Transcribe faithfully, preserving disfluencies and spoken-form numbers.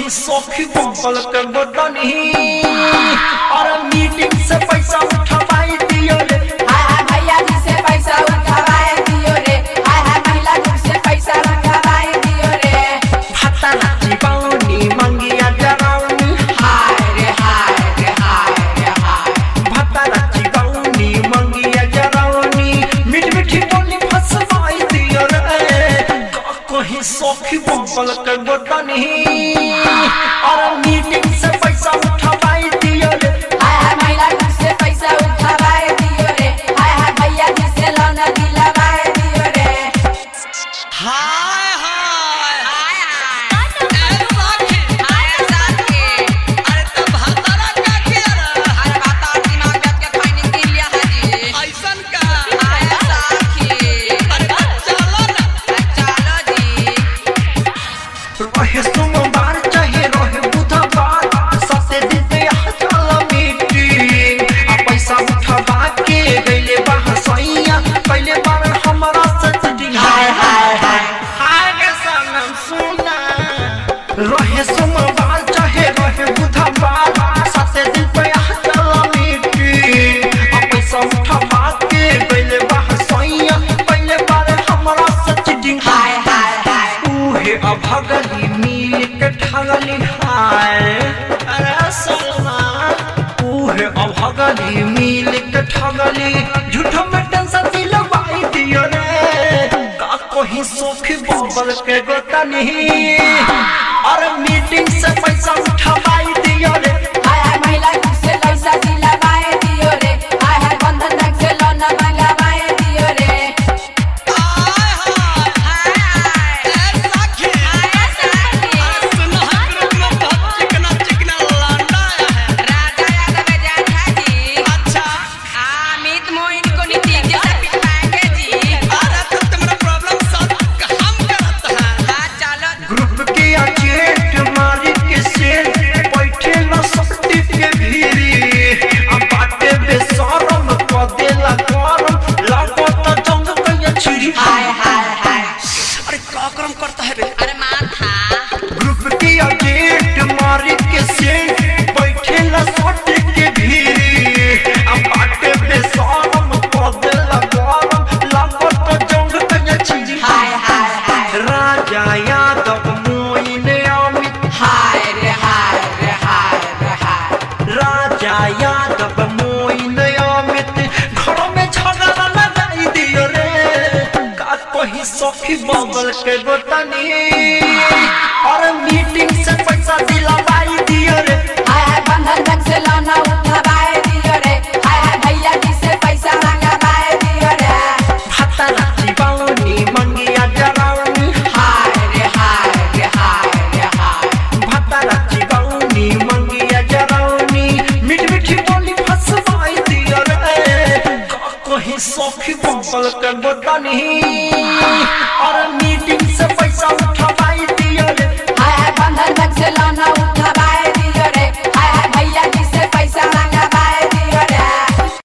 कहीं सौखी बगल के बदनी और मीटिंग से पैसा उठवाई दियो रे। हाय हाय भैया जी से पैसा उठवाई दियो रे। हाय हाय महिला ग्रुप से पैसा उठवाई दियो रे। भतरा जीवानी मंगिया जरानी हाय रे हाय रे हाय रे हाय। भतरा जीवानी मंगिया जरानी मीठ मीठी बोली फसवाई दियो रे। कहीं सौखी बगल के बदनी और मीटिंग से पैसा उठवाई दियो रे। हाय हाय महिला ग्रुप से पैसा उठवाई दियो रे। हाय हाय भैया जी से लोन दिलवाई दियो रे। हाय हाय हाय ए साथी हाय साथी। अरे तो भतरा का केर अरे बात और दिमाग में के खैनी तीन लिया हाजी। ऐसन का हाय साथी। अरे चलो ना चलो जी। रहे सोमवार चाहे रहे बुधवार सबसे दिन पे चला मीटिंग आ पैसा उठवा के गइले बहसैया पहले बार हमरा सचिंग हाय हाय हाय हाय के सनम सुना। रहे सोमवार चाहे रहे बुधवार सबसे दिन पे चला मीटिंग आ पैसा उठवा के गइले बहसैया पहले बार हमरा सचिंग हाय हाय हाय। उहे अभगली मिल के ठगली हाय। अरे सलमा उहे अभगली मिल के ठगली झूठो में टेंशन दिलवाई दियो रे। का कोई सोखी बगल के गोतनी और मीटिंग से पैसा उठवाई दियो रे। हाय हाय महिला ग्रुप से पैसा दिलवाई दियो रे। हाय हाय बंधन बैंक से लोन मंगवाई दियो रे। हाय हाय ए साथी हाय साथी। अरे सुनो हम ग्रुप में बहुत चिकना चिकना लौंडा आया है। राजा यादव जाठा जी। अच्छा अमित मोइन को नीतीश जैसा पिटवाएंगे जी। अरे तो तुम्हारा प्रॉब्लम सॉल्व हम करत है। हाँ चलो। ग्रुप के अजेंट मारी के सेल बैठे न सकती के भीरी अब बाटे बेशरम क देला गरम लागो त जंग कइया छिरी। हाय हाय हाय। अरे क्या कर्म करता है बे? अरे माथा। ग्रुप के अजेंट मारी के सेल बैठे न सकती के भीरी अब बाटे बेशरम क देला गरम लागो त जंग कइया छिरी। हाय हाय हाय। राजा यादव मोइन अमित हाय रे हाय रे हाय रे हाय। राजा यादव मोइन अमित घर में झगड़ा लगाई दियो रे। का कहीं सखी बगल के गोतनी और मीटिंग से पैसा दिलवाई दियो रे। हाय हाय बंधन बैंक से लोन उठवाई दियो रे। हाय हाय भैया जी से पैसा मंगवाई दियो रे। भतरा जीवानी मंगिया जरानी हाय रे हाय रे हाय रे हाय। भतरा जीवानी मंगिया जरानी मीठ मीठी बोली फसवाई दियो रे। का कहीं सखी बगल के गोतनी